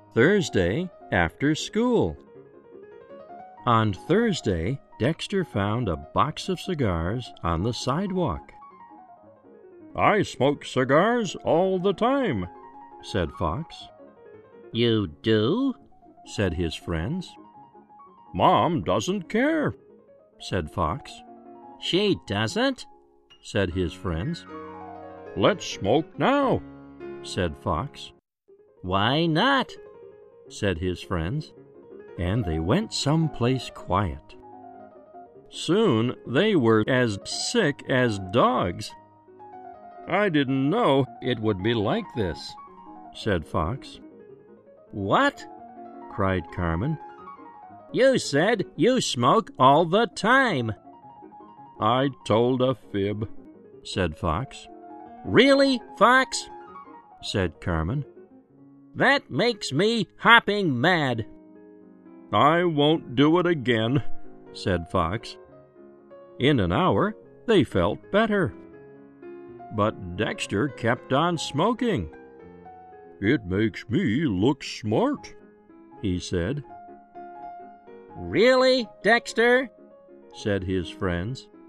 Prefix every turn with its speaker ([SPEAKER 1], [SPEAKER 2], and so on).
[SPEAKER 1] Thursday after school. On Thursday, Dexter found a box of cigars on the sidewalk. "I smoke cigars all the time," said Fox.
[SPEAKER 2] "You do?"
[SPEAKER 1] said his friends. "Mom doesn't care," said Fox.
[SPEAKER 2] "She doesn't?"
[SPEAKER 1] said his friends. "Let's smoke now," said Fox.
[SPEAKER 2] "Why not?"
[SPEAKER 1] said his friends, and they went someplace quiet. Soon they were as sick as dogs. "I didn't know it would be like this," said Fox.
[SPEAKER 2] "What?"
[SPEAKER 1] cried Carmen.
[SPEAKER 2] "You said you smoke all the time."
[SPEAKER 1] "I told a fib," said Fox.
[SPEAKER 2] "Really, Fox?"
[SPEAKER 1] said Carmen.
[SPEAKER 2] "That makes me hopping mad."
[SPEAKER 1] "I won't do it again," said Fox. In an hour, they felt better. But Dexter kept on smoking. "It makes me look smart," he said.
[SPEAKER 2] "Really, Dexter?"
[SPEAKER 1] said his friends.